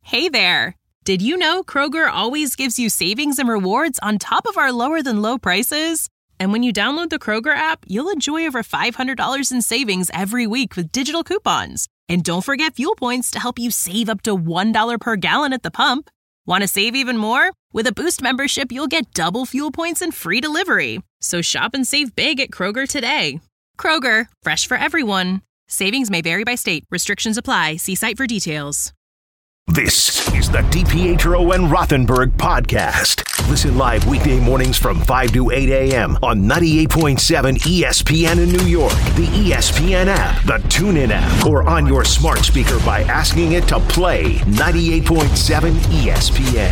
Hey there! Did you know Kroger always gives you savings and rewards on top of our lower-than-low prices? And when you download the Kroger app, you'll enjoy over $500 in savings every week with digital coupons. And don't forget fuel points to help you save up to $1 per gallon at the pump. Want to save even more? With a Boost membership, you'll get double fuel points and free delivery. So shop and save big at Kroger today. Kroger, fresh for everyone. Savings may vary by state. Restrictions apply. See site for details. This is the DiPietro and Rothenberg podcast. Listen live weekday mornings from 5 to 8 a.m. on 98.7 ESPN in New York, the ESPN app, the TuneIn app, or on your smart speaker by asking it to play 98.7 ESPN.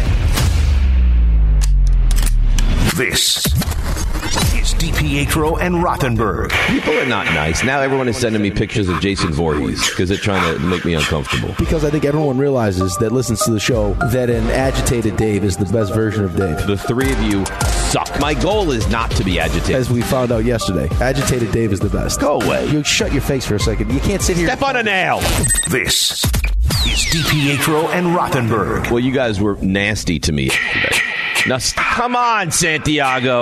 This is DiPietro and Rothenberg. People are not nice. Now everyone is sending me pictures of Jason Voorhees because they're trying to make me uncomfortable. Because I think everyone realizes that listens to the show that an agitated Dave is the best version of Dave. The three of you suck. My goal is not to be agitated. As we found out yesterday, agitated Dave is the best. Go away. You shut your face for a second. You can't sit here. Step on a nail. This is DiPietro and Rothenberg. Well, you guys were nasty to me yesterday. Now, come on, Santiago.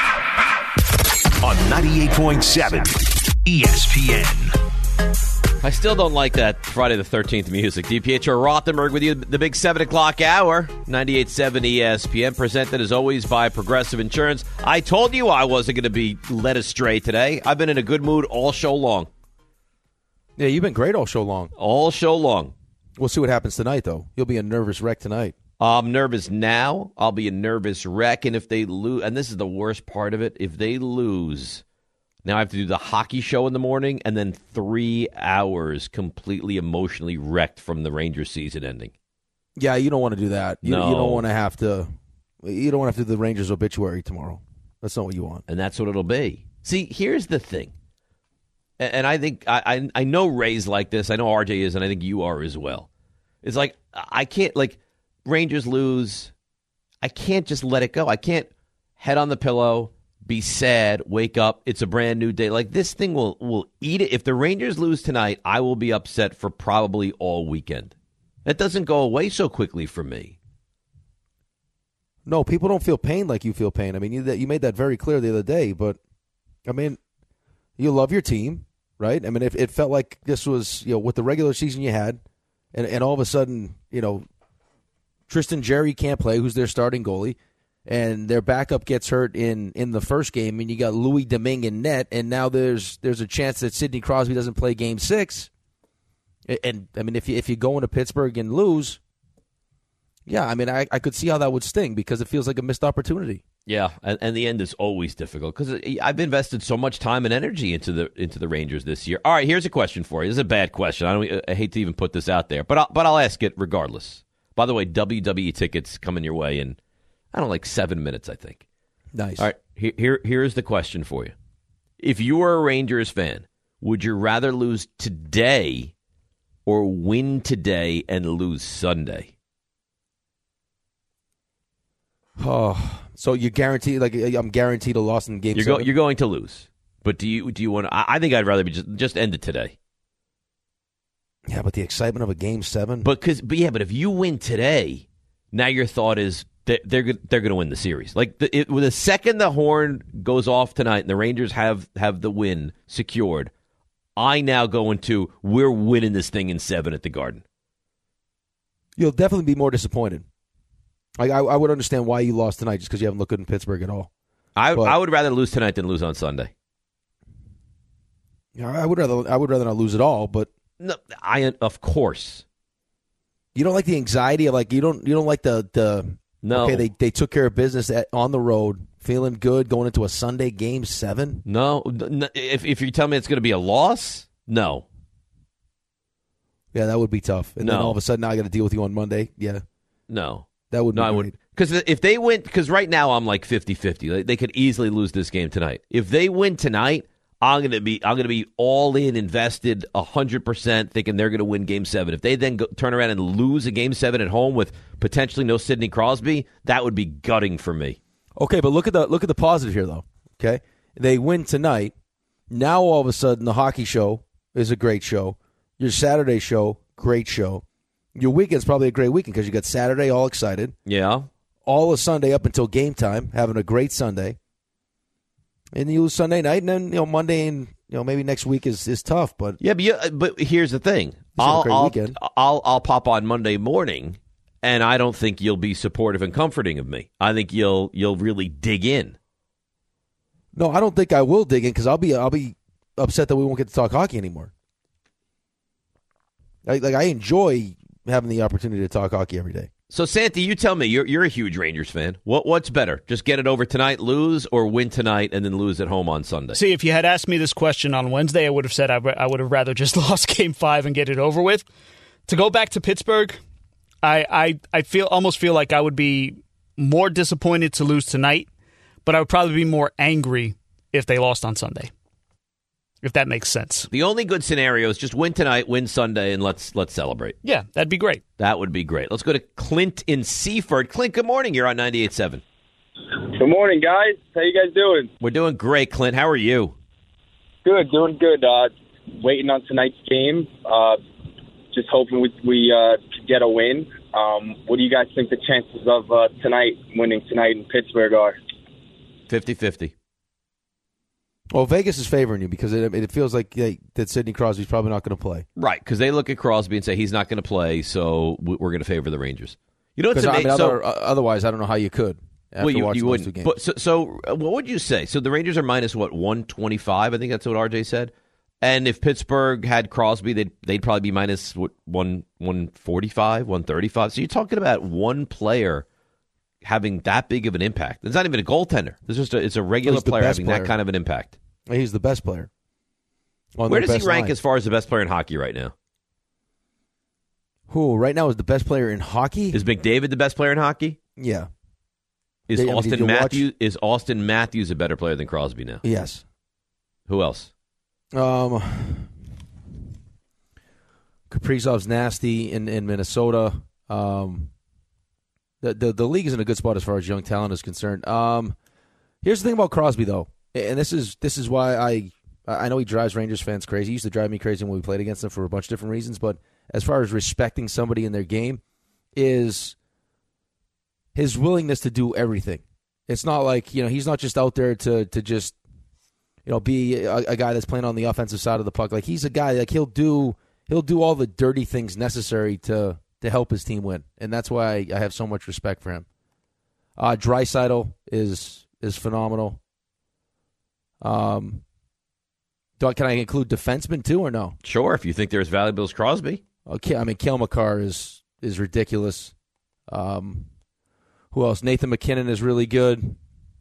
On 98.7 ESPN. I still don't like that Friday the 13th music. DiPietro Rothenberg with you, the big 7 o'clock hour. 98.7 ESPN, presented as always by Progressive Insurance. I told you I wasn't going to be led astray today. I've been in a good mood all show long. Yeah, you've been great all show long. All show long. We'll see what happens tonight, though. You'll be a nervous wreck tonight. I'm nervous now. I'll be a nervous wreck. And if they lose, and this is the worst part of it, if they lose, now I have to do the hockey show in the morning and then 3 hours completely emotionally wrecked from the Rangers season ending. Yeah, you don't want to do that. You don't want to have to. You don't want to have to do the Rangers obituary tomorrow. That's not what you want. And that's what it'll be. See, here's the thing. And I think I know Ray's like this. I know RJ is, and I think you are as well. It's like I can't Rangers lose, I can't just let it go. I can't head on the pillow, be sad, wake up, it's a brand new day. Like, this thing will eat it. If the Rangers lose tonight, I will be upset for probably all weekend. That doesn't go away so quickly for me. No, people don't feel pain like you feel pain. I mean, you made that very clear the other day, but, I mean, you love your team, right? I mean, if it felt like this was, with the regular season you had, and all of a sudden, Tristan Jarry can't play, who's their starting goalie, and their backup gets hurt in the first game, and you got Louis Domingue in net, and now there's a chance that Sidney Crosby doesn't play Game 6. And, I mean, if you go into Pittsburgh and lose, yeah, I mean, I could see how that would sting because it feels like a missed opportunity. Yeah, and the end is always difficult because I've invested so much time and energy into the Rangers this year. All right, here's a question for you. This is a bad question. I hate to even put this out there, but I'll ask it regardless. By the way, WWE tickets coming your way in, 7 minutes, I think. Nice. All right, here's the question for you. If you were a Rangers fan, would you rather lose today or win today and lose Sunday? Oh, so you guarantee? I'm guaranteed a loss in Game 7? You're going to lose, but do you want to? I think I'd rather be just end it today. Yeah, but the excitement of a Game 7. But if you win today, now your thought is that they're going to win the series. With the second the horn goes off tonight and the Rangers have the win secured, I now go into we're winning this thing in 7 at the Garden. You'll definitely be more disappointed. I would understand why you lost tonight just because you haven't looked good in Pittsburgh at all. I would rather lose tonight than lose on Sunday. Yeah, I would rather not lose at all, but. No, of course. You don't like the anxiety of you don't like the no. Okay, they took care of business on the road, feeling good going into a Sunday Game 7. No, if you tell me it's going to be a loss, no. Yeah, that would be tough. And then all of a sudden now I got to deal with you on Monday. Yeah, no, that would. No, I wouldn't. Because if they win, because right now I'm 50-50. They could easily lose this game tonight. If they win tonight, I'm gonna be all in, invested 100%, thinking they're gonna win Game 7. If they then turn around and lose a Game 7 at home with potentially no Sidney Crosby, that would be gutting for me. Okay, but look at the positive here, though. Okay, they win tonight. Now all of a sudden, the hockey show is a great show. Your Saturday show, great show. Your weekend's probably a great weekend because you got Saturday all excited. Yeah. All of Sunday up until game time, having a great Sunday. And you lose Sunday night, and then Monday and maybe next week is tough. But but here's the thing: I'll pop on Monday morning, and I don't think you'll be supportive and comforting of me. I think you'll really dig in. No, I don't think I will dig in because I'll be upset that we won't get to talk hockey anymore. I enjoy having the opportunity to talk hockey every day. So, Santi, you tell me, you're a huge Rangers fan. What's better? Just get it over tonight, lose, or win tonight and then lose at home on Sunday? See, if you had asked me this question on Wednesday, I would have said I would have rather just lost Game 5 and get it over with. To go back to Pittsburgh, I almost feel like I would be more disappointed to lose tonight, but I would probably be more angry if they lost on Sunday. If that makes sense. The only good scenario is just win tonight, win Sunday, and let's celebrate. Yeah, that'd be great. That would be great. Let's go to Clint in Seaford. Clint, good morning. You're on 98.7. Good morning, guys. How you guys doing? We're doing great, Clint. How are you? Good, doing good. Waiting on tonight's game. Just hoping we could get a win. What do you guys think the chances of winning tonight in Pittsburgh are? 50-50. Well, Vegas is favoring you because it feels like that Sidney Crosby's probably not going to play. Right, because they look at Crosby and say he's not going to play, so we're going to favor the Rangers. You know what's amazing? Otherwise, I don't know how you could. After watching those two games. But so what would you say? So the Rangers are minus 125. I think that's what RJ said. And if Pittsburgh had Crosby, they'd probably be minus 145, 135. So you're talking about one player having that big of an impact. It's not even a goaltender. It's a regular player having that kind of an impact. He's the best player. Where does he rank as far as the best player in hockey right now? Who right now is the best player in hockey? Is McDavid the best player in hockey? Yeah. Is Austin Matthews a better player than Crosby now? Yes. Who else? Kaprizov's nasty in Minnesota. The league is in a good spot as far as young talent is concerned. Here's the thing about Crosby, though, and this is why I know he drives Rangers fans crazy. He used to drive me crazy when we played against them for a bunch of different reasons, but as far as respecting somebody in their game is his willingness to do everything. It's not like, he's not just out there to just, be a guy that's playing on the offensive side of the puck. Like, he's a guy, like, he'll do all the dirty things necessary to help his team win, and that's why I have so much respect for him. Draisaitl is phenomenal. Can I include defensemen too, or no? Sure, if you think they're as valuable as Crosby. Okay, I mean, Cale Makar is ridiculous. Who else? Nathan McKinnon is really good.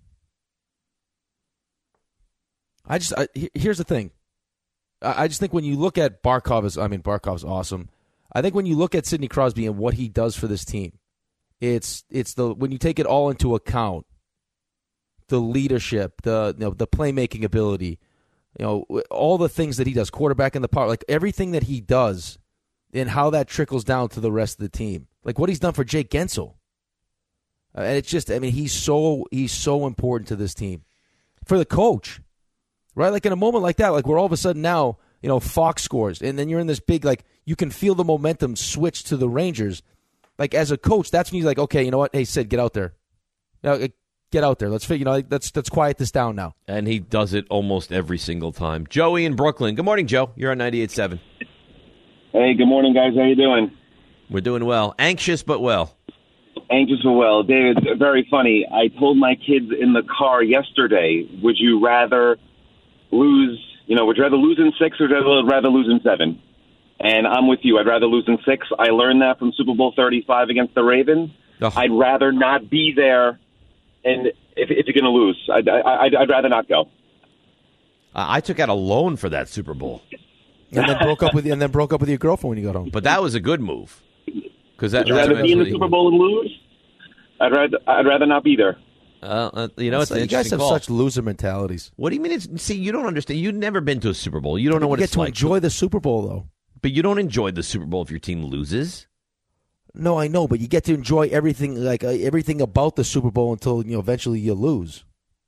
Here's the thing. I just think when you look at Barkov's awesome. I think when you look at Sidney Crosby and what he does for this team, it's when you take it all into account, the leadership, the playmaking ability, all the things that he does, quarterback in the power, like everything that he does, and how that trickles down to the rest of the team, like what he's done for Jake Gensel. And it's just, he's so important to this team, for the coach, right? Like in a moment like that, like where all of a sudden now, Fox scores, and then you're in this big, like, you can feel the momentum switch to the Rangers. Like, as a coach, that's when you're like, okay, you know what? Hey, Sid, get out there. Get out there. Let's let's quiet this down now. And he does it almost every single time. Joey in Brooklyn. Good morning, Joe. You're on 98.7. Hey, good morning, guys. How you doing? We're doing well. Anxious but well. Anxious but well. David, very funny. I told my kids in the car yesterday, would you rather lose in 6 or would you rather lose in 7? And I'm with you. I'd rather lose in 6. I learned that from Super Bowl 35 against the Ravens. Oh. I'd rather not be there, and if you're going to lose, I'd rather not go. I took out a loan for that Super Bowl, and then broke up with your girlfriend when you got home. But that was a good move, because Would you rather be in the Super Bowl and lose? I'd rather not be there. It's you guys have such loser mentalities. What do you mean? You don't understand. You've never been to a Super Bowl. You don't know what it's like. You get to enjoy the Super Bowl, though. But you don't enjoy the Super Bowl if your team loses. No, I know, but you get to enjoy everything, like everything about the Super Bowl until eventually you lose.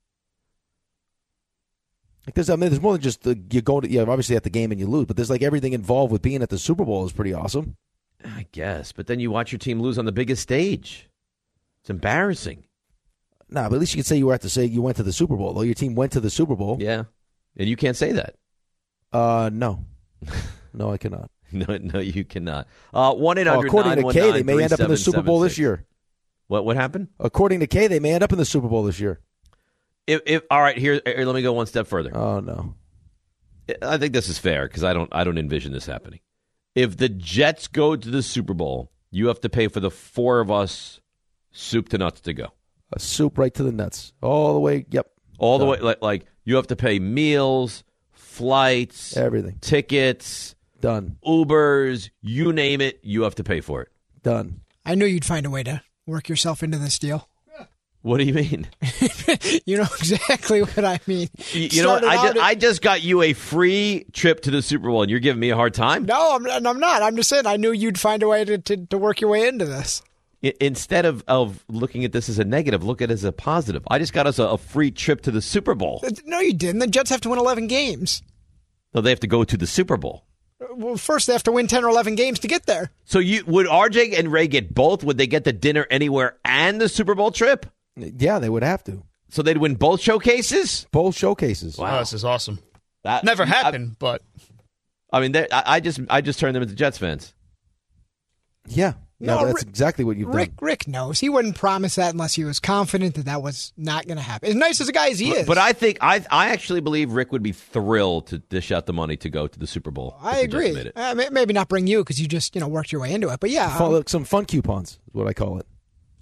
Like there's more than just you go to obviously at the game and you lose, but there's like everything involved with being at the Super Bowl is pretty awesome. I guess, but then you watch your team lose on the biggest stage. It's embarrassing. Nah, but at least you can say you went to the Super Bowl, though. Your team went to the Super Bowl. Yeah, and you can't say that. No. No, I cannot. No, you cannot. 1-800-919-3776. According to Kay, they may end up in the Super Bowl this year. What happened? According to Kay, they may end up in the Super Bowl this year. If all right, here, let me go one step further. Oh no, I think this is fair because I don't envision this happening. If the Jets go to the Super Bowl, you have to pay for the four of us soup to nuts to go. A soup right to the nuts, all the way. Yep, all the way. Like you have to pay meals, flights, everything, tickets, done, Ubers, you name it. You have to pay for it. Done. I knew you'd find a way to work yourself into this deal. What do you mean? You know exactly what I mean. You know what? I just got you a free trip to the Super Bowl, and you're giving me a hard time? No, I'm not. I'm just saying I knew you'd find a way to work your way into this. Instead of looking at this as a negative, look at it as a positive. I just got us a free trip to the Super Bowl. No, you didn't. The Jets have to win 11 games. No, they have to go to the Super Bowl. Well, first they have to win 10 or 11 games to get there. So would RJ and Ray get both? Would they get the dinner anywhere and the Super Bowl trip? Yeah, they would have to. So they'd win both showcases? Both showcases. Wow, this is awesome. That never happened, but I mean, I just turned them into Jets fans. Yeah. No, that's exactly what you've done. Rick knows. He wouldn't promise that unless he was confident that was not going to happen. As nice as a guy as he is. But I think I actually believe Rick would be thrilled to dish out the money to go to the Super Bowl. I agree. Maybe not bring you because you just worked your way into it. But yeah. Some fun coupons is what I call it.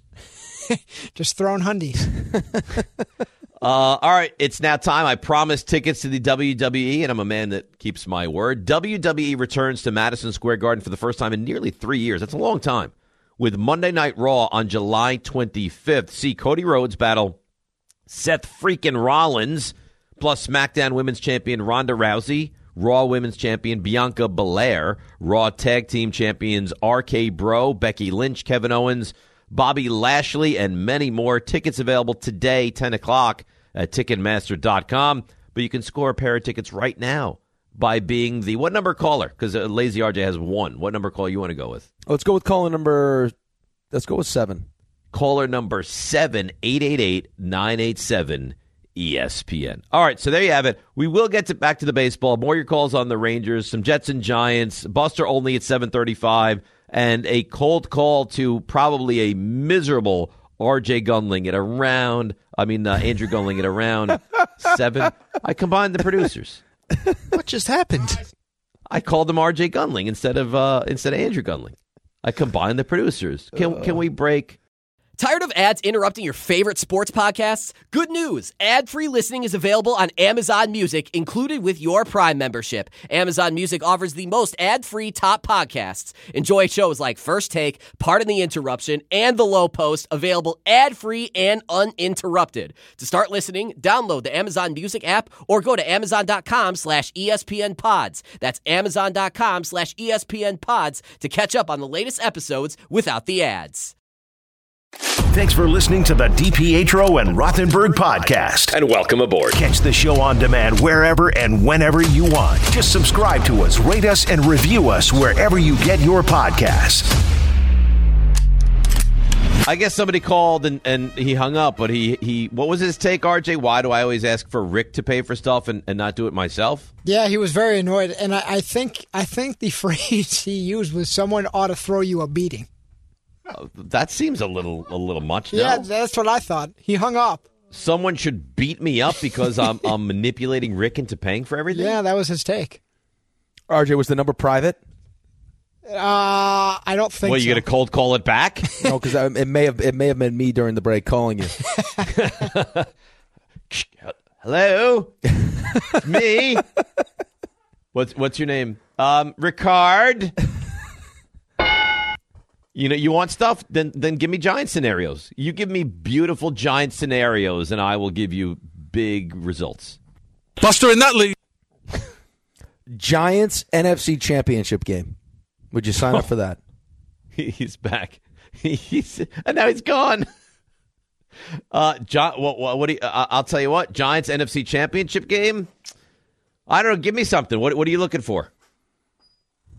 Just throwing hundies. All right, it's now time. I promised tickets to the WWE, and I'm a man that keeps my word. WWE returns to Madison Square Garden for the first time in nearly 3 years. That's a long time. With Monday Night Raw on July 25th. See Cody Rhodes battle Seth freaking Rollins, plus SmackDown Women's Champion Ronda Rousey, Raw Women's Champion Bianca Belair, Raw Tag Team Champions RK Bro, Becky Lynch, Kevin Owens, Bobby Lashley, and many more. Tickets available today, 10 o'clock at Ticketmaster.com. But you can score a pair of tickets right now by being the what number caller? Because Lazy RJ has one. What number caller you want to go with? Let's go with caller number. Let's go with 7. Caller number 7, 888-987 ESPN. All right, so there you have it. We will get back to the baseball. More your calls on the Rangers, some Jets and Giants. Buster only at 7:35. And a cold call to probably a miserable Andrew Gunling at around 7. I combined the producers. What just happened? I called him RJ Gunling instead of Andrew Gunling. I combined the producers. Can we break? Tired of ads interrupting your favorite sports podcasts? Good news! Ad-free listening is available on Amazon Music, included with your Prime membership. Amazon Music offers the most ad-free top podcasts. Enjoy shows like First Take, Pardon the Interruption, and The Low Post, available ad-free and uninterrupted. To start listening, download the Amazon Music app or go to Amazon.com/ESPN Pods. That's Amazon.com/ESPN Pods to catch up on the latest episodes without the ads. Thanks for listening to the DiPietro and Rothenberg podcast. And welcome aboard. Catch the show on demand wherever and whenever you want. Just subscribe to us, rate us, and review us wherever you get your podcasts. I guess somebody called and he hung up, but he what was his take, RJ? Why do I always ask for Rick to pay for stuff and not do it myself? Yeah, he was very annoyed. And I think the phrase he used was someone ought to throw you a beating. That seems a little much. Yeah, no? That's what I thought. He hung up. Someone should beat me up because I'm manipulating Rick into paying for everything? Yeah, that was his take. RJ, was the number private? I don't think so. Well, you going to cold call it back? No, because it may have been me during the break calling you. Hello? Me? What's your name? Ricard. You want stuff? Then give me giant scenarios. You give me beautiful giant scenarios, and I will give you big results. Buster in that league. Giants NFC Championship game. Would you sign up for that? He's back. And now he's gone. John, what? I'll tell you what. Giants NFC Championship game. I don't know. Give me something. What are you looking for?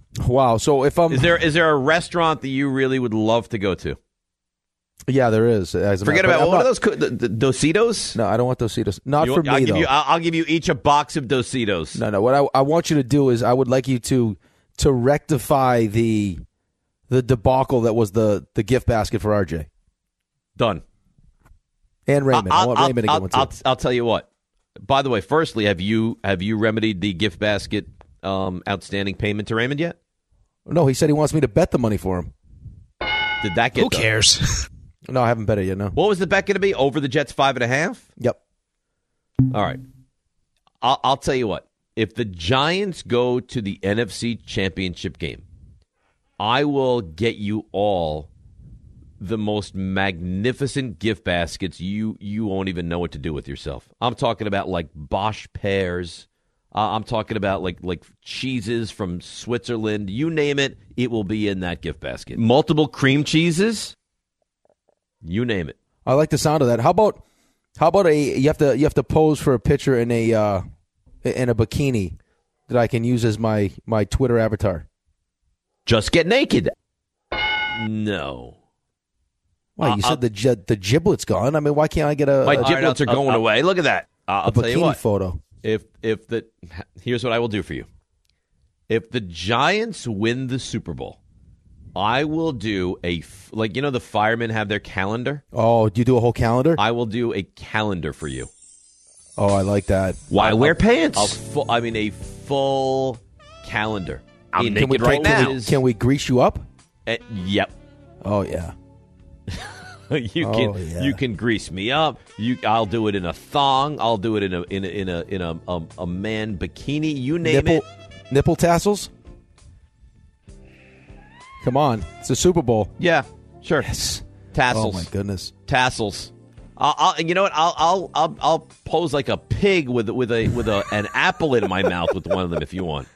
Wow. So if I'm Is there a restaurant that you really would love to go to? Yeah, there is. Forget about what are those the Dositos? No, I don't want Dositos. Not for me, though. I'll give you each a box of Dositos. No. What I want you to do is I would like you to rectify the debacle that was the gift basket for RJ. Done. And Raymond. I want Raymond to get one too. I'll tell you what. By the way, firstly, have you remedied the gift basket outstanding payment to Raymond yet? No, he said he wants me to bet the money for him. Did that get Who done? cares? No, I haven't bet it yet, no. What was the bet going to be? Over the Jets 5.5? Yep. All right. I'll tell you what. If the Giants go to the NFC Championship game, I will get you all the most magnificent gift baskets you won't even know what to do with yourself. I'm talking about like Bosch pears. I'm talking about like cheeses from Switzerland. You name it, it will be in that gift basket. Multiple cream cheeses. You name it. I like the sound of that. How about you have to pose for a picture in a bikini that I can use as my Twitter avatar. Just get naked. No. Why, you said the giblet's gone. I mean, why can't I get a... My giblets are going away. Look at that. I'll tell you what. Photo. Here's what I will do for you. If the Giants win the Super Bowl, I will do the firemen have their calendar. Oh, do you do a whole calendar? I will do a calendar for you. Oh, I like that. Why wear pants? A full calendar. I'm naked right now. Can we grease you up? Yep. Oh yeah. You can grease me up. I'll do it in a thong. I'll do it in a man bikini. You name it. Nipple tassels. Come on, it's a Super Bowl. Yeah, sure. Yes. Tassels. Oh my goodness. Tassels. You know what? I'll pose like a pig with an apple in my mouth with one of them if you want.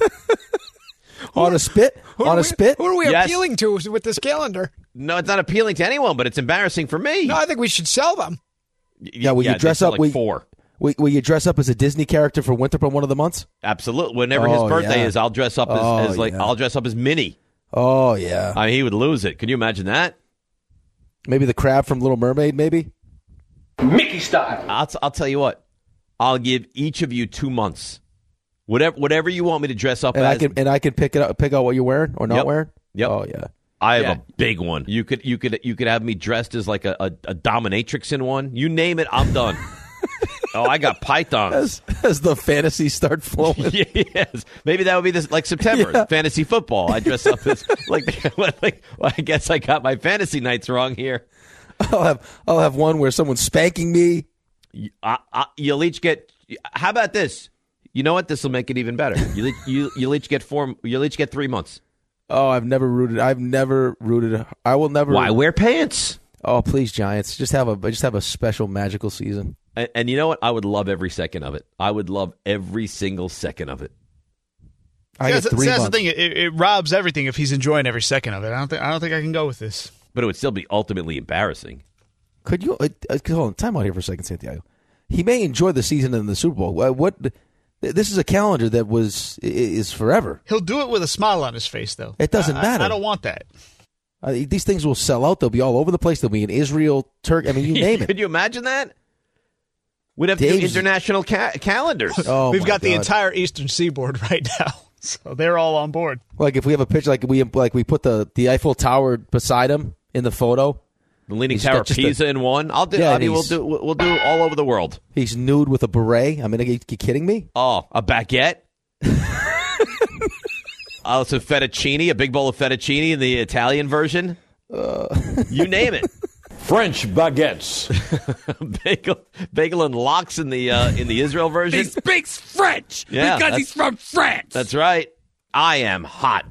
On a spit? Who are we appealing to with this calendar? No, it's not appealing to anyone, but it's embarrassing for me. No, I think we should sell them. Yeah, will you dress up? Like four. Will you dress up as a Disney character for Winthrop on one of the months? Absolutely. Whenever his birthday is, I'll dress up I'll dress up as Minnie. Oh yeah. I mean, he would lose it. Can you imagine that? Maybe the crab from Little Mermaid, maybe? Mickey style. I'll tell you what. I'll give each of you 2 months. Whatever you want me to dress up as. I can pick out what you're wearing or not wearing? Yep. Oh yeah. I have a big one. You could have me dressed as like a dominatrix in one. You name it, I'm done. Oh, I got pythons. As the fantasies start flowing. Yes. Maybe that would be this like September, fantasy football. I dress up as well, I guess I got my fantasy nights wrong here. I'll have one where someone's spanking me. You'll each get. How about this? You know what? This will make it even better. You'll each get 3 months. Oh, I've never rooted. I will never. Why wear pants? Oh, please, Giants, just have a special magical season. And you know what? I would love every second of it. I would love every single second of it. That's the thing. It robs everything if he's enjoying every second of it. I don't think I can go with this. But it would still be ultimately embarrassing. Could you hold on? Time out here for a second, Santiago. He may enjoy the season in the Super Bowl. This is a calendar that is forever. He'll do it with a smile on his face, though. It doesn't matter. I don't want that. These things will sell out. They'll be all over the place. They'll be in Israel, Turkey. I mean, you name it. Could you imagine that? We'd have to do international calendars. Oh, we've got the entire Eastern Seaboard right now, so they're all on board. Like if we have a picture, like we put the Eiffel Tower beside him in the photo. The Leaning Tower of Pisa in one. We'll do all over the world. He's nude with a beret. I mean, are you kidding me? Oh, a baguette. Also, fettuccine, a big bowl of fettuccine in the Italian version. You name it. French baguettes. Bagel and lox in the Israel version. He speaks French because he's from France. That's right. I am hot.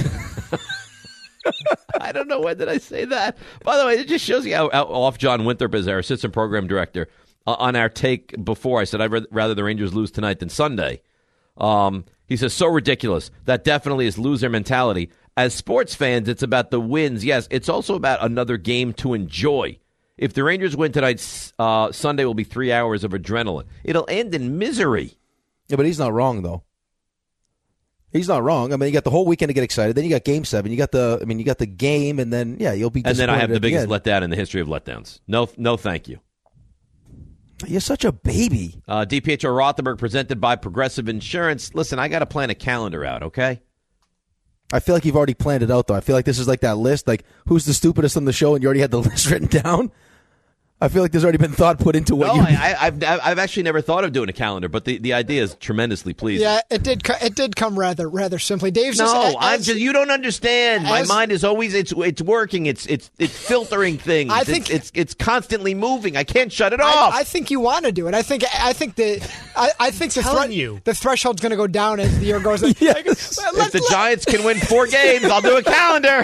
I don't know when did I say that. By the way, it just shows you how off John Winthrop is, our assistant program director. On our take before, I said I'd rather the Rangers lose tonight than Sunday. He says, so ridiculous. That definitely is loser mentality. As sports fans, it's about the wins. Yes, it's also about another game to enjoy. If the Rangers win tonight, Sunday will be 3 hours of adrenaline. It'll end in misery. Yeah, but he's not wrong, though. He's not wrong. I mean, you got the whole weekend to get excited. Then you got Game 7. You got the game, and then you'll be. And then I have the biggest end. letdown in the history of letdowns. No, thank you. You're such a baby. DPHR Rothenberg presented by Progressive Insurance. Listen, I got to plan a calendar out, okay? I feel like you've already planned it out, though. I feel like this is like that list, like who's the stupidest on the show, and you already had the list written down. I feel like there's already been thought put into what you. I've actually never thought of doing a calendar, but the idea is tremendously pleasing. Yeah, it did come rather simply. Dave's you don't understand. My mind is always it's working. It's filtering things. I think it's constantly moving. I can't shut it off. I think you want to do it. I think the threshold's going to go down as the year goes on. Yes. If the Giants can win 4 games, I'll do a calendar.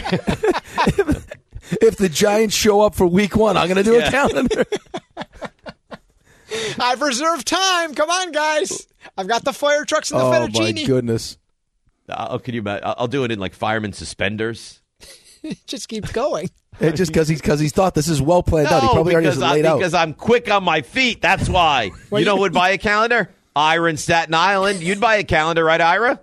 If the Giants show up for week 1, I'm going to do a calendar. I've reserved time. Come on, guys. I've got the fire trucks and the fettuccine. Oh, my goodness. Can you imagine? I'll do it in like fireman suspenders. It just keeps going. It just because he's thought this is well planned out. He probably already has it laid out. Because I'm quick on my feet. That's why. You know who would buy a calendar? Ira in Staten Island. You'd buy a calendar, right, Ira?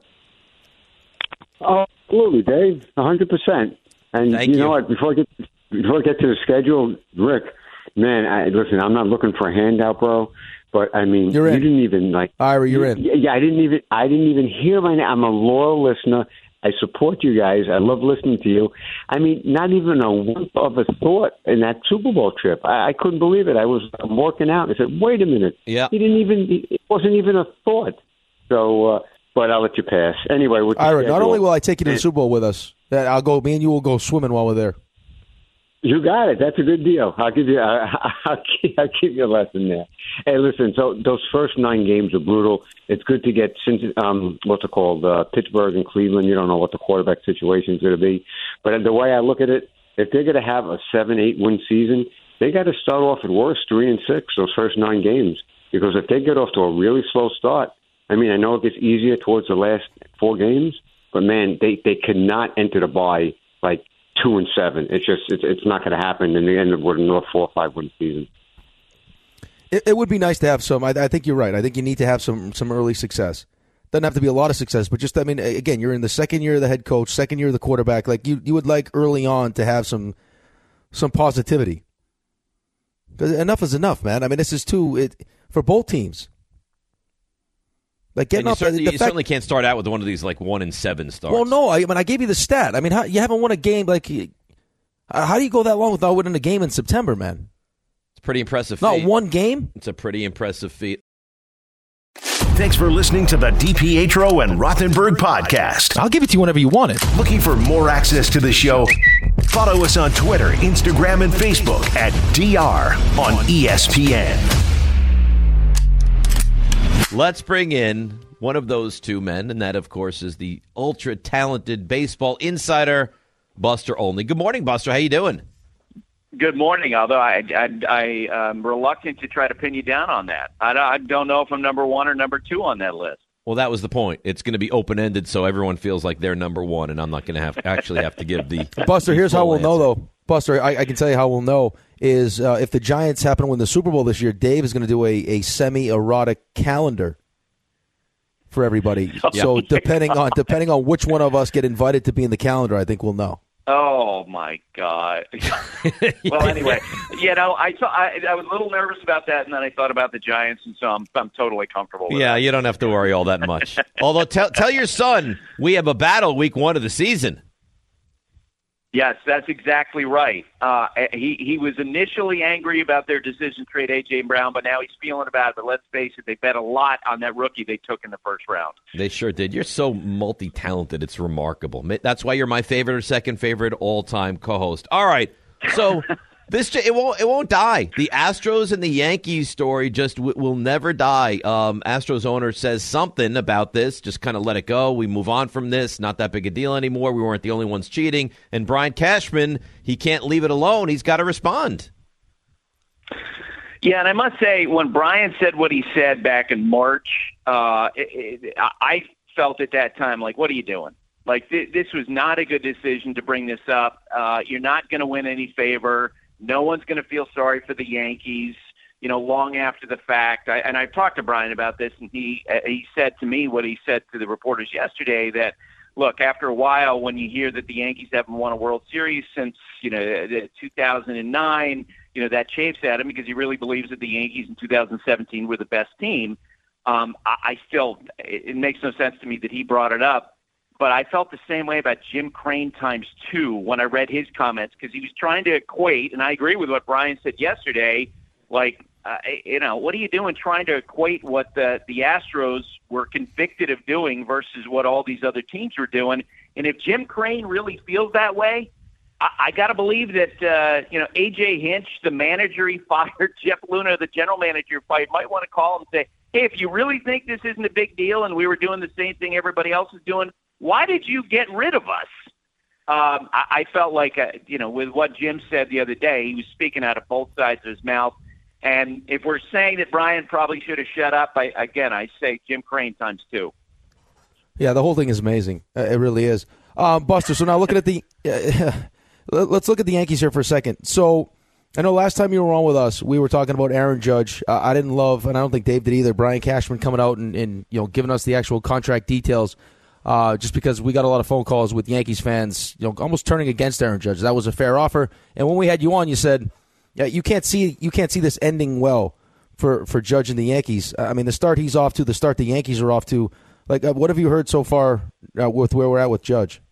Oh, absolutely, Dave. 100%. And Thank you know what? Before I get to the schedule, Rick, man, listen, I'm not looking for a handout, bro. But I mean, you didn't even Ira, you're in. Yeah, I didn't even hear my name. I'm a loyal listener. I support you guys. I love listening to you. I mean, not even a whimp of a thought in that Super Bowl trip. I couldn't believe it. I'm working out. I said, wait a minute. Yeah. It wasn't even a thought. So, but I'll let you pass. Anyway, Ira, not only will I take you to the Super Bowl with us, me and you will go swimming while we're there. You got it. That's a good deal. I'll give you a lesson there. Hey, listen. So those first 9 games are brutal. It's good to get Pittsburgh and Cleveland. You don't know what the quarterback situation is going to be, but the way I look at it, if they're going to have a 7-8 win season, they got to start off at worst 3-6 those first 9 games. Because if they get off to a really slow start, I mean, I know it gets easier towards the last 4 games, but man, they cannot enter the bye like 2-7. It's not going to happen in the end of another 4 or 5 win season. It would be nice to have some. I think you're right. I think you need to have some early success. Doesn't have to be a lot of success, but just, I mean, again, you're in the second year of the head coach, second year of the quarterback. Like you would like early on to have some positivity. Because enough is enough, man. I mean, this is for both teams. Like getting you off, certainly can't start out with one of these like 1-7 starts. Well, no, I gave you the stat. I mean, you haven't won a game. Like, how do you go that long without winning a game in September, man? It's a pretty impressive feat. Not one game? It's a pretty impressive feat. Thanks for listening to the DPHRO and Rothenberg podcast. I'll give it to you whenever you want it. Looking for more access to the show? Follow us on Twitter, Instagram, and Facebook at DR on ESPN. Let's bring in one of those 2 men, and that, of course, is the ultra-talented baseball insider, Buster Olney. Good morning, Buster. How you doing? Good morning, although I'm reluctant to try to pin you down on that. I don't know if I'm number 1 or number 2 on that list. Well, that was the point. It's going to be open-ended, so everyone feels like they're number 1, and I'm not going to have to give the Buster, here's how we'll answer. know, though. Buster, I can tell you how we'll know is if the Giants happen to win the Super Bowl this year, Dave is going to do a semi-erotic calendar for everybody. Yeah. So depending on which one of us get invited to be in the calendar, I think we'll know. Oh my God! Well, anyway, I was a little nervous about that, and then I thought about the Giants, and so I'm totally comfortable with Yeah, that. you don't have to worry all that much. Although, tell your son we have a battle week 1 of the season. Yes, that's exactly right. He was initially angry about their decision to trade A.J. Brown, but now he's feeling about it. But let's face it, they bet a lot on that rookie they took in the first round. They sure did. You're so multi-talented. It's remarkable. That's why you're my favorite or second favorite all-time co-host. All right, so it won't die. The Astros and the Yankees story just will never die. Astros owner says something about this. Just kind of let it go. We move on from this. Not that big a deal anymore. We weren't the only ones cheating. And Brian Cashman, he can't leave it alone. He's got to respond. Yeah, and I must say, when Brian said what he said back in March, I felt at that time, like, what are you doing? Like, this was not a good decision to bring this up. You're not going to win any favor. No one's going to feel sorry for the Yankees. long after the fact. And I've talked to Brian about this, and he said to me what he said to the reporters yesterday, that, look, after a while, when you hear that the Yankees haven't won a World Series since 2009, that chafes at him because he really believes that the Yankees in 2017 were the best team. It makes no sense to me that he brought it up. But I felt the same way about Jim Crane times 2 when I read his comments, because he was trying to equate, and I agree with what Brian said yesterday, like, what are you doing trying to equate what the Astros were convicted of doing versus what all these other teams were doing? And if Jim Crane really feels that way, I got to believe that, A.J. Hinch, the manager he fired, Jeff Luna, the general manager he fired, might want to call him and say, hey, if you really think this isn't a big deal and we were doing the same thing everybody else is doing, why did you get rid of us? I felt like, with what Jim said the other day, he was speaking out of both sides of his mouth. And if we're saying that Brian probably should have shut up, I say Jim Crane times 2. Yeah, the whole thing is amazing. It really is. Buster, so now looking at the let's look at the Yankees here for a second. So I know last time you were on with us, we were talking about Aaron Judge. I didn't love, and I don't think Dave did either, Brian Cashman coming out and giving us the actual contract details. Just because we got a lot of phone calls with Yankees fans, almost turning against Aaron Judge. That was a fair offer. And when we had you on, you said, yeah, you can't see this ending well for Judge and the Yankees. I mean, the start he's off to, the start the Yankees are off to. Like, what have you heard so far with where we're at with Judge?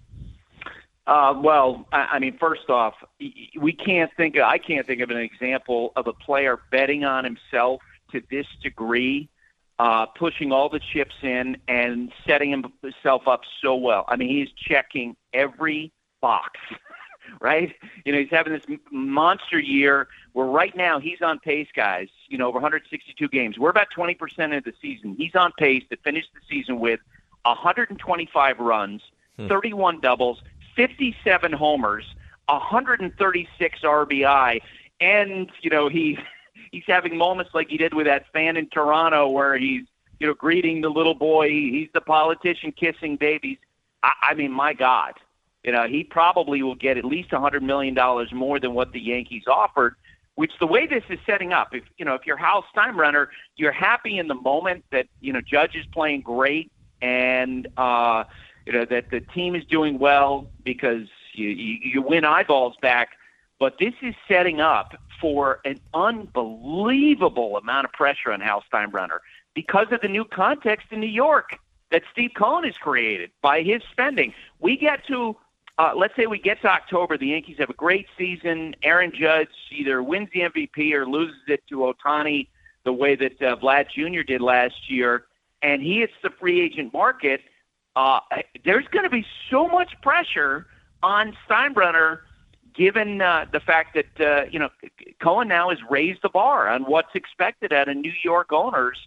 Well, I mean, first off, I can't think of an example of a player betting on himself to this degree, pushing all the chips in and setting himself up so well. I mean, he's checking every box. Right? He's having this monster year where right now he's on pace, guys, over 162 games. We're about 20% of the season. He's on pace to finish the season with 125 runs, 31 doubles, 57 homers, 136 RBI. And, he's having moments like he did with that fan in Toronto where he's, greeting the little boy. He's the politician kissing babies. I mean, my God. He probably will get at least $100 million more than what the Yankees offered, which the way this is setting up, if you're Hal Steinbrenner, you're happy in the moment that, Judge is playing great and, that the team is doing well because you win eyeballs back. But this is setting up for an unbelievable amount of pressure on Hal Steinbrenner because of the new context in New York that Steve Cohen has created by his spending. We get to let's say we get to October, the Yankees have a great season. Aaron Judge either wins the MVP or loses it to Ohtani the way that Vlad Jr. did last year, and he hits the free agent market. There's going to be so much pressure on Steinbrenner given the fact that, Cohen now has raised the bar on what's expected out of New York owners.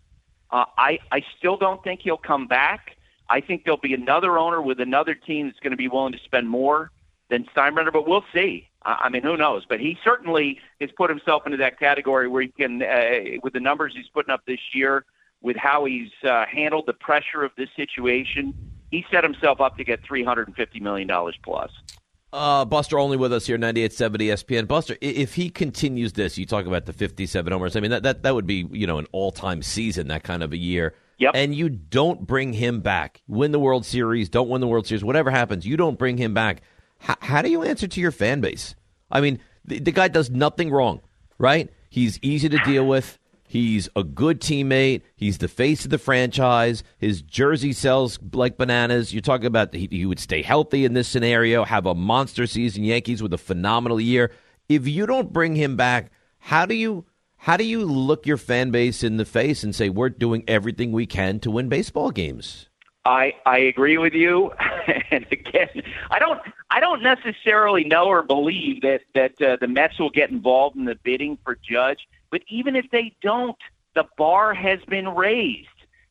I still don't think he'll come back. I think there'll be another owner with another team that's going to be willing to spend more than Steinbrenner, but we'll see. I mean, who knows? But he certainly has put himself into that category where he can, with the numbers he's putting up this year, with how he's handled the pressure of this situation, he set himself up to get $350 million plus. Buster Olney with us here, 98.7 ESPN. Buster, if he continues this, you talk about the 57 homers. I mean, that would be, an all-time season, that kind of a year. Yep. And you don't bring him back. Win the World Series, don't win the World Series, whatever happens, you don't bring him back. How do you answer to your fan base? I mean, the guy does nothing wrong, right? He's easy to deal with. He's a good teammate. He's the face of the franchise. His jersey sells like bananas. You're talking about he would stay healthy in this scenario, have a monster season, Yankees with a phenomenal year. If you don't bring him back, how do you look your fan base in the face and say, we're doing everything we can to win baseball games? I agree with you. And again, I don't necessarily know or believe that the Mets will get involved in the bidding for Judge. But even if they don't, the bar has been raised.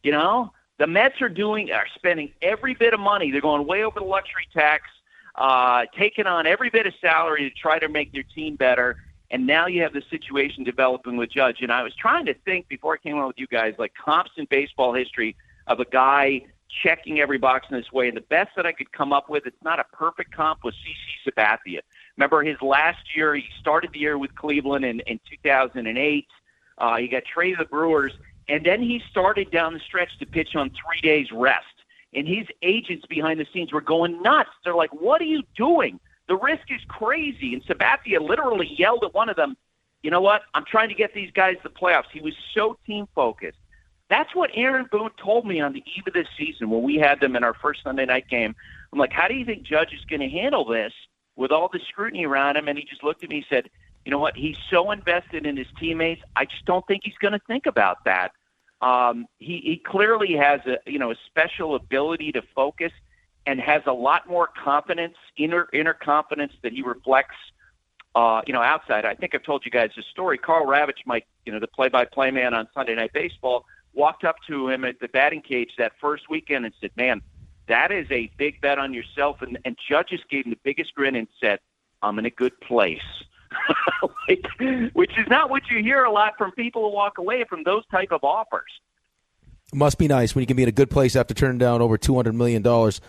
The Mets are spending every bit of money. They're going way over the luxury tax, taking on every bit of salary to try to make their team better. And now you have the situation developing with Judge. And I was trying to think before I came on with you guys, like comps in baseball history of a guy checking every box in this way. And the best that I could come up with, it's not a perfect comp, was CC Sabathia. Remember his last year, he started the year with Cleveland in 2008. He got traded to the Brewers, and then he started down the stretch to pitch on 3 days rest. And his agents behind the scenes were going nuts. They're like, what are you doing? The risk is crazy. And Sabathia literally yelled at one of them, you know what? I'm trying to get these guys to the playoffs. He was so team-focused. That's what Aaron Boone told me on the eve of this season when we had them in our first Sunday night game. I'm like, how do you think Judge is going to handle this with all the scrutiny around him? And he just looked at me and said, you know what? He's so invested in his teammates. I just don't think he's going to think about that. He clearly has a special ability to focus and has a lot more confidence, inner confidence that he reflects, outside. I think I've told you guys this story. Carl Ravitch, the play-by-play man on Sunday Night Baseball, walked up to him at the batting cage that first weekend and said, man, that is a big bet on yourself. And Judge just gave him the biggest grin and said, I'm in a good place. Which is not what you hear a lot from people who walk away from those type of offers. Must be nice when you can be in a good place after turning down over $200 million.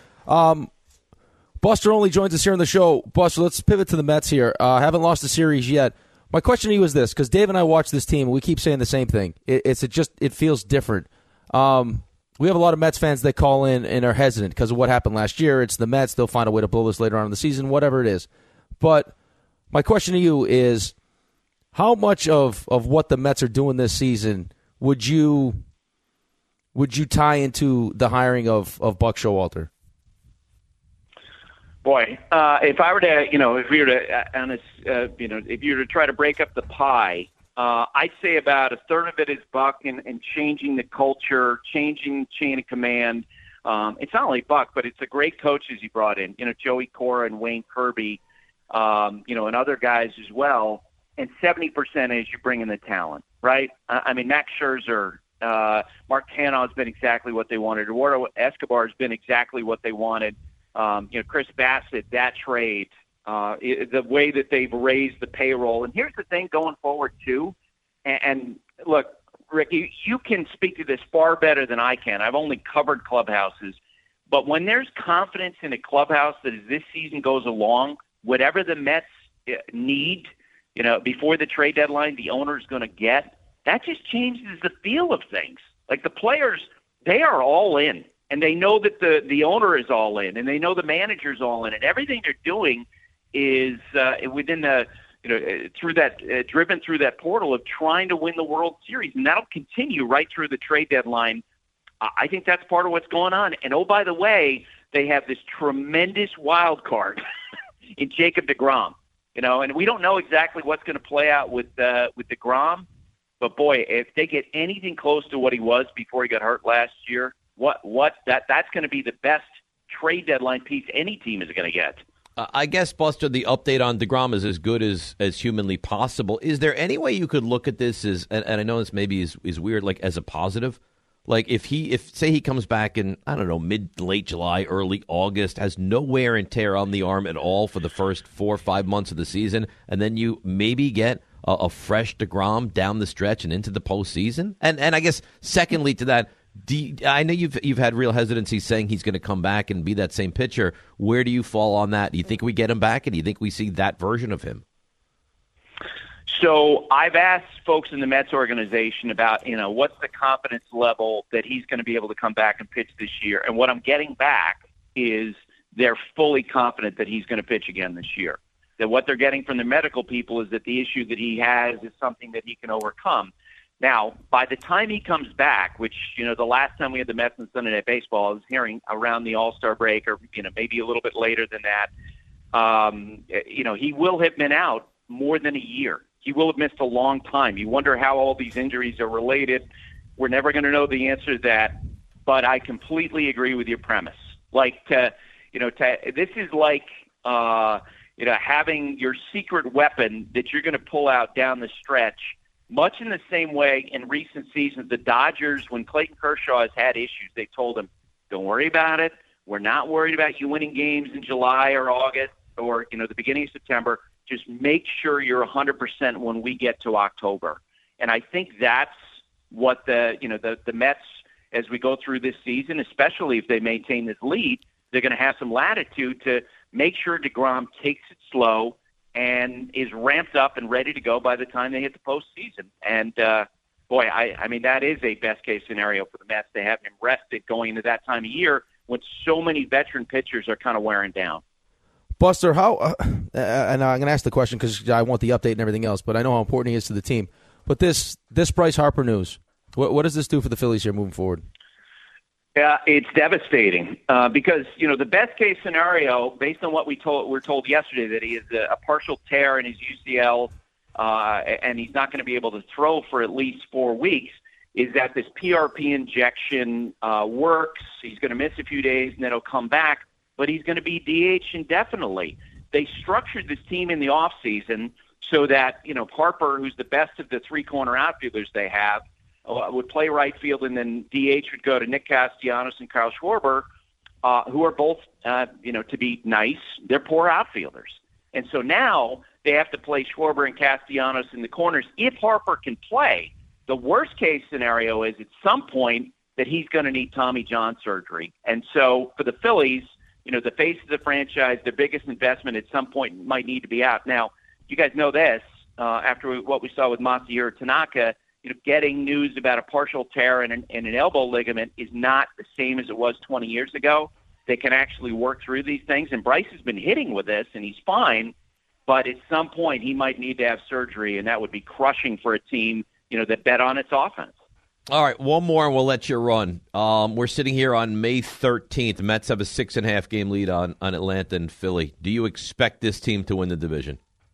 Buster Olney joins us here on the show. Buster, let's pivot to the Mets here. Haven't lost the series yet. My question to you is this, because Dave and I watch this team, and we keep saying the same thing. It feels different. We have a lot of Mets fans that call in and are hesitant because of what happened last year. It's the Mets. They'll find a way to blow this later on in the season, whatever it is. But my question to you is, how much of what the Mets are doing this season would you tie into the hiring of Buck Showalter? Boy, if I were to, if you were to try to break up the pie, I'd say about a third of it is Buck and changing the culture, changing chain of command. It's not only Buck, but it's the great coaches he brought in. Joey Cora and Wayne Kirby. And other guys as well, and 70% is you bring in the talent, right? I mean, Max Scherzer, Mark Canha has been exactly what they wanted. Eduardo Escobar has been exactly what they wanted. Chris Bassett, that trade, the way that they've raised the payroll. And here's the thing going forward, too. And look, Rick, you can speak to this far better than I can. I've only covered clubhouses. But when there's confidence in a clubhouse that as this season goes along, whatever the Mets need, before the trade deadline, the owner's going to get, that just changes the feel of things. Like the players, they are all in, and they know that the owner is all in, and they know the manager's all in, and everything they're doing is within the, driven through that portal of trying to win the World Series, and that'll continue right through the trade deadline. I think that's part of what's going on. And oh, by the way, they have this tremendous wild card in Jacob deGrom, and we don't know exactly what's going to play out with deGrom, but boy, if they get anything close to what he was before he got hurt last year, that's going to be the best trade deadline piece any team is going to get. I guess, Buster, the update on deGrom is as good as humanly possible. Is there any way you could look at this as, and I know this maybe is weird, like as a positive? Like if say he comes back in, I don't know, late July, early August, has no wear and tear on the arm at all for the first 4 or 5 months of the season, and then you maybe get a fresh deGrom down the stretch and into the postseason? And I guess secondly to that, I know you've had real hesitancy saying he's going to come back and be that same pitcher. Where do you fall on that? Do you think we get him back, and do you think we see that version of him? So I've asked folks in the Mets organization about, what's the confidence level that he's going to be able to come back and pitch this year. And what I'm getting back is they're fully confident that he's going to pitch again this year. That what they're getting from the medical people is that the issue that he has is something that he can overcome. Now, by the time he comes back, which, the last time we had the Mets on Sunday Night Baseball, I was hearing around the All-Star break or, maybe a little bit later than that, he will have been out more than a year. He will have missed a long time. You wonder how all these injuries are related. We're never going to know the answer to that, but I completely agree with your premise. Like, this is like, having your secret weapon that you're going to pull out down the stretch, much in the same way in recent seasons, the Dodgers, when Clayton Kershaw has had issues, they told him, don't worry about it. We're not worried about you winning games in July or August or, the beginning of September. Just make sure you're 100% when we get to October. And I think that's what the Mets, as we go through this season, especially if they maintain this lead, they're going to have some latitude to make sure deGrom takes it slow and is ramped up and ready to go by the time they hit the postseason. And boy, I mean, that is a best-case scenario for the Mets. They have him rested going into that time of year when so many veteran pitchers are kind of wearing down. Buster, how and I'm going to ask the question because I want the update and everything else, but I know how important he is to the team. But this Bryce Harper news, what does this do for the Phillies here moving forward? It's devastating because, the best-case scenario, based on what we're told yesterday, that he has a partial tear in his UCL and he's not going to be able to throw for at least 4 weeks, is that this PRP injection works. He's going to miss a few days and then he'll come back, but he's going to be DH indefinitely. They structured this team in the offseason so that, Harper, who's the best of the three-corner outfielders they have, would play right field, and then DH would go to Nick Castellanos and Kyle Schwarber, who are both, to be nice, they're poor outfielders. And so now they have to play Schwarber and Castellanos in the corners. If Harper can play, the worst-case scenario is at some point that he's going to need Tommy John surgery. And so for the Phillies, the face of the franchise, their biggest investment at some point might need to be out. Now, you guys know this, after what we saw with Masahiro Tanaka, getting news about a partial tear in an elbow ligament is not the same as it was 20 years ago. They can actually work through these things, and Bryce has been hitting with this, and he's fine, but at some point he might need to have surgery, and that would be crushing for a team, that bet on its offense. All right, one more, and we'll let you run. We're sitting here on May 13th. The Mets have a 6.5-game lead on Atlanta and Philly. Do you expect this team to win the division?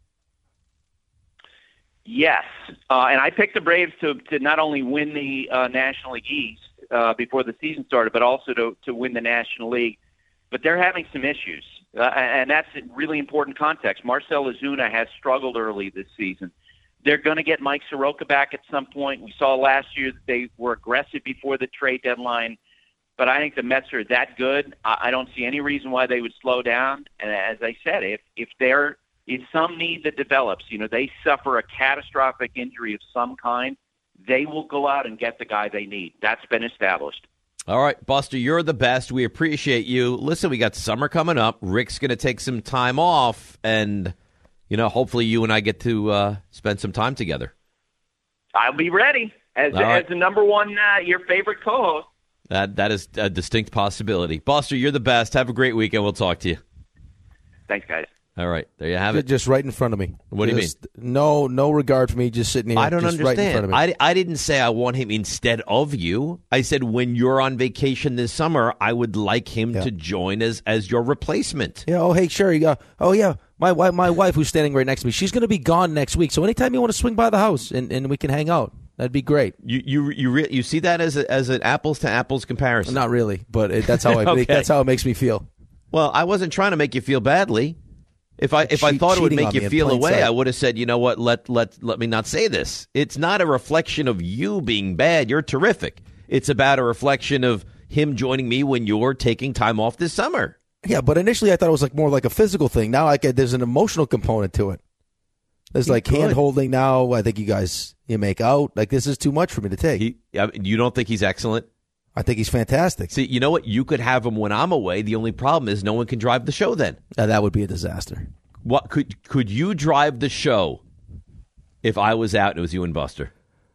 Yes, and I picked the Braves to not only win the National League East before the season started, but also to win the National League. But they're having some issues, and that's a really important context. Marcell Ozuna has struggled early this season. They're going to get Mike Soroka back at some point. We saw last year that they were aggressive before the trade deadline, but I think the Mets are that good. I don't see any reason why they would slow down. And as I said, if there is some need that develops, they suffer a catastrophic injury of some kind, they will go out and get the guy they need. That's been established. All right, Buster, you're the best. We appreciate you. Listen, we got summer coming up. Rick's going to take some time off, and, hopefully you and I get to spend some time together. I'll be ready as the number one, your favorite co-host. That is a distinct possibility. Buster, you're the best. Have a great weekend. We'll talk to you. Thanks, guys. All right, there you have it. Just right in front of me. What do you mean? No regard for me, just sitting here. I don't just understand. Right in front of me. I didn't say I want him instead of you. I said when you're on vacation this summer, I would like him to join as your replacement. Yeah. Oh, hey, Sherry. Oh, yeah. My wife, who's standing right next to me, she's going to be gone next week. So anytime you want to swing by the house and we can hang out, that'd be great. You see that as an apples to apples comparison? Not really, but that's how that's how it makes me feel. Well, I wasn't trying to make you feel badly. If I thought it would make you feel away, I would have said, you know what, let me not say this. It's not a reflection of you being bad. You're terrific. It's about a reflection of him joining me when you're taking time off this summer. Yeah, but initially I thought it was more like a physical thing. Now there's an emotional component to it. There's hand holding now. I think you make out. This is too much for me to take. You don't think he's excellent? I think he's fantastic. See, you know what? You could have him when I'm away. The only problem is no one can drive the show then. That would be a disaster. What could you drive the show if I was out and it was you and Buster?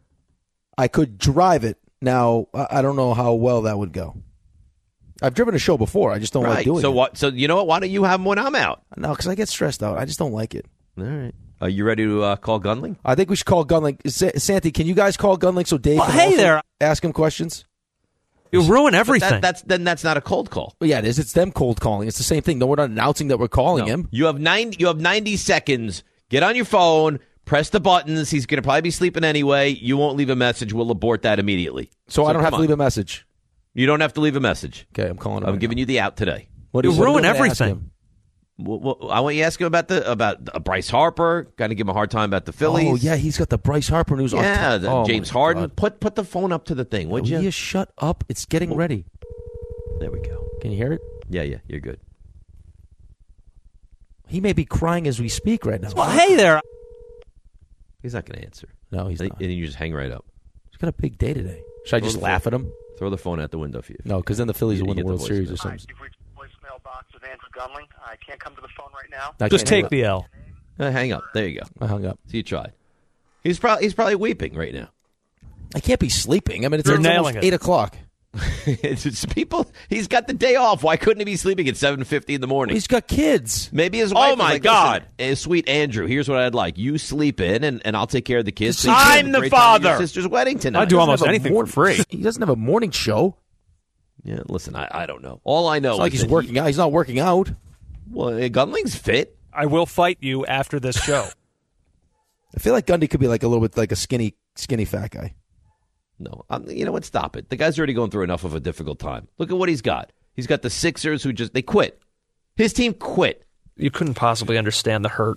I could drive it. Now, I don't know how well that would go. I've driven a show before. I just don't like doing it. So you know what? Why don't you have him when I'm out? No, because I get stressed out. I just don't like it. All right. Are you ready to call Gunling? I think we should call Gunling. Santi, can you guys call Gunling so Dave can ask him questions? You ruin everything. That's not a cold call. Well, yeah, it is. It's them cold calling. It's the same thing. No, we're not announcing that we're calling him. You have 90 seconds. Get on your phone. Press the buttons. He's going to probably be sleeping anyway. You won't leave a message. We'll abort that immediately. So I don't have to leave a message. You don't have to leave a message. Okay, I'm calling him. I'm giving you the out today. You ruin everything. Well, I want you to ask him about Bryce Harper. Got to give him a hard time about the Phillies. Oh yeah, he's got the Bryce Harper news. Yeah, James Harden. Put the phone up to the thing, would you? Will you shut up? It's getting ready. There we go. Can you hear it? Yeah, you're good. He may be crying as we speak right now. Well, hey there. He's not going to answer. No, he's not. And you just hang right up. He's got a big day today. Should I just laugh at him? Throw the phone out the window for you. No, because then the Phillies will win the World Series or something. You've reached the voicemail box with Andrew Gunling. I can't come to the phone right now. Just take the L. Hang up. There you go. I hung up. So you tried. He's probably weeping right now. I can't be sleeping. I mean, it's You're almost nailing it. 8 o'clock. It's people. He's got the day off. Why couldn't he be sleeping at 7:50 in the morning? He's got kids. Maybe his wife. Oh, my was like, God. "Listen, sweet Andrew, here's what I'd like. You sleep in, and I'll take care of the kids. So I'm the father. Your sister's wedding tonight. I do almost Doesn't have a anything for free. He doesn't have a morning show. Yeah, listen, I don't know. All I know It's not like is he's that working out. He's not working out. Well, Gunling's fit. I will fight you after this show. I feel like Gundy could be like a little bit like a skinny fat guy. No, you know what? Stop it. The guy's already going through enough of a difficult time. Look at what he's got. He's got the Sixers who they quit. His team quit. You couldn't possibly understand the hurt.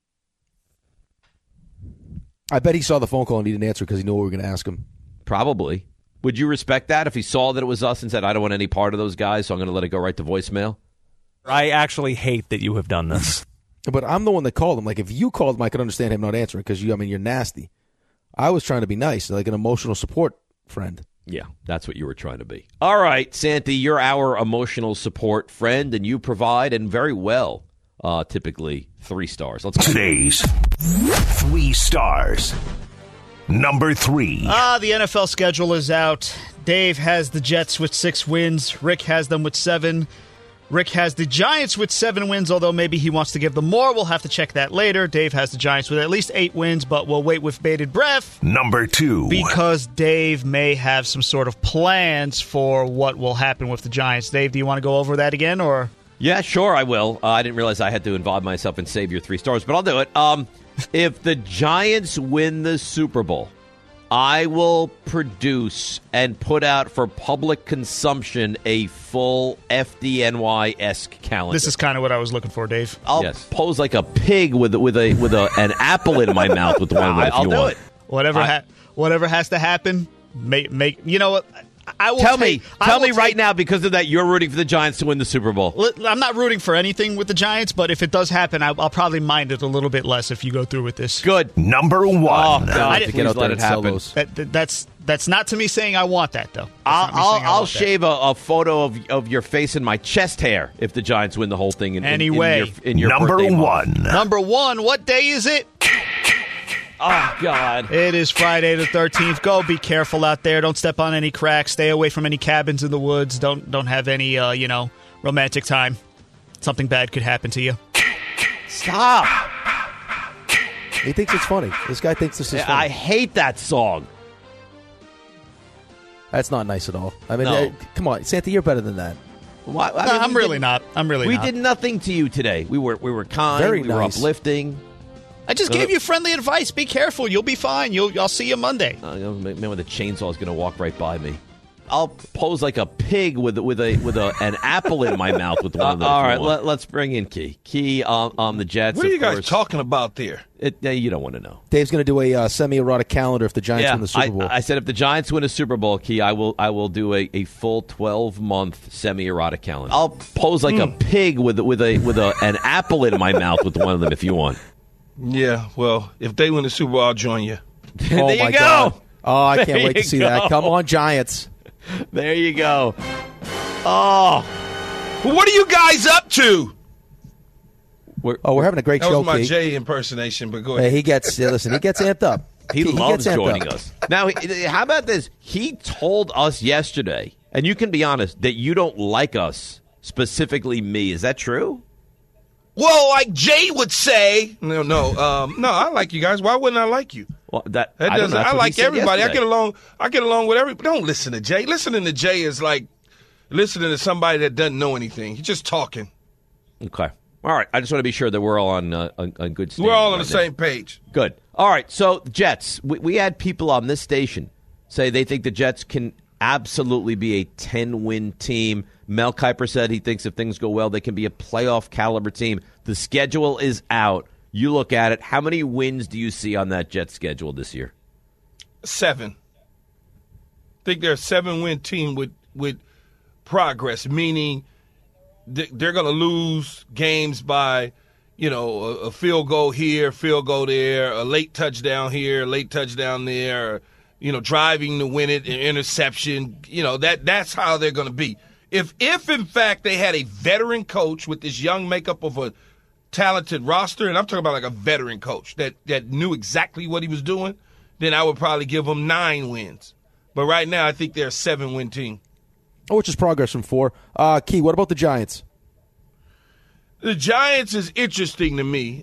I bet he saw the phone call and he didn't answer because he knew what we were going to ask him. Probably. Would you respect that if he saw that it was us and said, I don't want any part of those guys, so I'm going to let it go right to voicemail? I actually hate that you have done this. But I'm the one that called him. Like, if you called him, I could understand him not answering because you're nasty. I was trying to be nice, like an emotional support friend. Yeah, that's what you were trying to be. All right, Santi, you're our emotional support friend, and you provide, and very well, typically 3 stars. Let's go. Today's 3 stars. Number 3. The NFL schedule is out. Dave has the Jets with 6 wins. Rick has them with 7. Rick has the Giants with 7 wins, although maybe he wants to give them more. We'll have to check that later. Dave has the Giants with at least 8 wins, but we'll wait with bated breath. Number 2. Because Dave may have some sort of plans for what will happen with the Giants. Dave, do you want to go over that again, or? Yeah, sure, I will. I didn't realize I had to involve myself and save your 3 stars, but I'll do it. If the Giants win the Super Bowl, I will produce and put out for public consumption a full FDNY-esque calendar. This is kind of what I was looking for, Dave. I'll pose like a pig with an apple in my mouth with one of them. If I'll you do want. it. Whatever has to happen. Make you know what? I will Tell me right take, now, because of that, you're rooting for the Giants to win the Super Bowl. I'm not rooting for anything with the Giants, but if it does happen, I'll probably mind it a little bit less if you go through with this. Good. Number 1. Oh, God, I didn't please let it happen. That's not to me saying I want that, though. I'll shave a photo of your face and my chest hair if the Giants win the whole thing. In your Number birthday 1. month. Number 1. What day is it? Oh, God. It is Friday the 13th. Go be careful out there. Don't step on any cracks. Stay away from any cabins in the woods. Don't have any, romantic time. Something bad could happen to you. Stop. He thinks it's funny. This guy thinks this is funny. I hate that song. That's not nice at all. I mean, No. come on, Santa, you're better than that. Why, I'm really not. We did nothing to you today. We were kind. Very we were nice. uplifting. I just gave you friendly advice. Be careful. You'll be fine. I'll see you Monday. Man with a chainsaw is going to walk right by me. I'll pose like a pig with an apple in my mouth with one of those. All right, let's bring in Key. Key on the Jets. What are you guys course. talking about there? You don't want to know. Dave's going to do a semi-erotic calendar if the Giants win the Super Bowl. I said if the Giants win a Super Bowl, Key, I will do a full 12-month semi-erotic calendar. I'll pose like a pig with an apple in my mouth with one of them if you want. Yeah, well, if they win the Super Bowl, I'll join you. There you my go. God. Oh, I can't There wait to you see go. that. Come on, Giants. There you go. Oh. Well, what are you guys up to? We're having a great That show, was my Key. Jay impersonation, but go Hey, ahead. he gets amped up. He loves gets amped joining up. us. Now, how about this? He told us yesterday, and you can be honest, that you don't like us, specifically me. Is that true? Well, like Jay would say, no, I like you guys. Why wouldn't I like you? Well, I like everybody. I get along with everybody. Don't listen to Jay. Listening to Jay is like listening to somebody that doesn't know anything. He's just talking. Okay. All right. I just want to be sure that we're all on good standing. We're all on right the now. same page. Good. All right. So, Jets, we had people on this station say they think the Jets can absolutely be a 10-win team. Mel Kiper said he thinks if things go well, they can be a playoff caliber team. The schedule is out. You look at it. How many wins do you see on that Jets schedule this year? 7. I think they're a 7-win team with progress, meaning they're going to lose games by, a field goal here, field goal there, a late touchdown here, late touchdown there, driving to win it, an interception. That's how they're going to be. If in fact they had a veteran coach with this young makeup of a talented roster, and I'm talking about like a veteran coach that knew exactly what he was doing, then I would probably give them 9 wins. But right now, I think they're a 7-win team. Which is progress from 4. Key, what about the Giants? The Giants is interesting to me.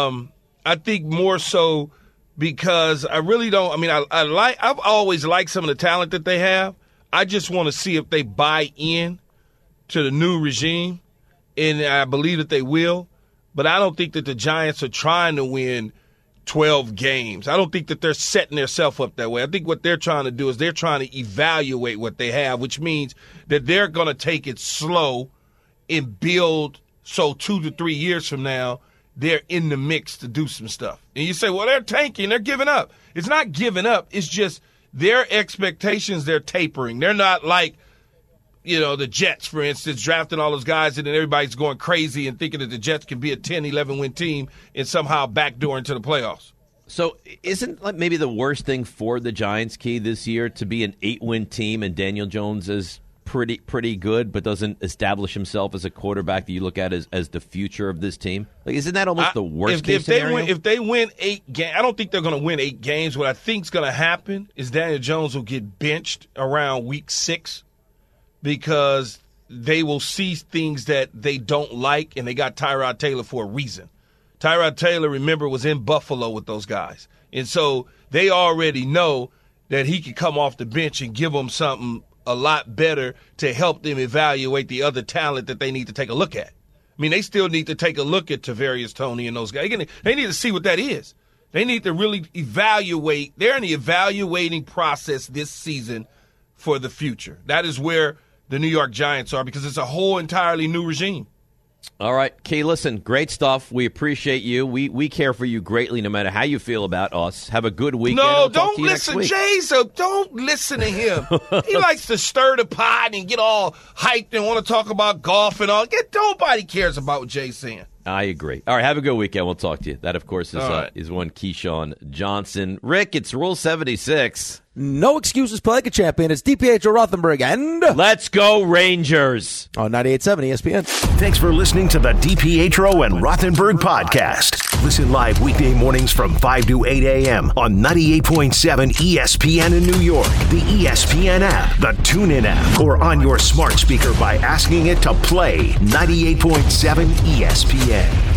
I think more so because I really don't. I mean, I've always liked some of the talent that they have. I just want to see if they buy in to the new regime, and I believe that they will. But I don't think that the Giants are trying to win 12 games. I don't think that they're setting themselves up that way. I think what they're trying to do is they're trying to evaluate what they have, which means that they're going to take it slow and build so 2 to 3 years from now they're in the mix to do some stuff. And you say, well, they're tanking, they're giving up. It's not giving up. It's just their expectations, they're tapering. They're not like, the Jets, for instance, drafting all those guys and then everybody's going crazy and thinking that the Jets can be a 10, 11-win team and somehow backdoor into the playoffs. So isn't maybe the worst thing for the Giants, Key, this year to be an 8-win team and Daniel Jones is pretty good but doesn't establish himself as a quarterback that you look at as the future of this team? Like, isn't that almost the worst case scenario? If they win 8 games, I don't think they're going to win 8 games. What I think is going to happen is Daniel Jones will get benched around week 6 because they will see things that they don't like, and they got Tyrod Taylor for a reason. Tyrod Taylor, remember, was in Buffalo with those guys. And so they already know that he can come off the bench and give them something a lot better to help them evaluate the other talent that they need to take a look at. I mean, they still need to take a look at Tavarius Toney and those guys. They need to see what that is. They need to really evaluate. They're in the evaluating process this season for the future. That is where the New York Giants are, because it's a whole entirely new regime. All right, Key, listen, great stuff. We appreciate you. We care for you greatly no matter how you feel about us. Have a good weekend. No, we'll don't listen. Jay's don't listen to him. He likes to stir the pot and get all hyped and want to talk about golf and all. Nobody cares about what Jay's saying. I agree. All right, have a good weekend. We'll talk to you. That, of course, is one Keyshawn Johnson. Rick, it's Rule 76. No excuses, play like a champion. It's DiPietro Rothenberg and... Let's go, Rangers! On 98.7 ESPN. Thanks for listening to the DiPietro and Rothenberg podcast. Listen live weekday mornings from 5 to 8 a.m. on 98.7 ESPN in New York, the ESPN app, the TuneIn app, or on your smart speaker by asking it to play 98.7 ESPN.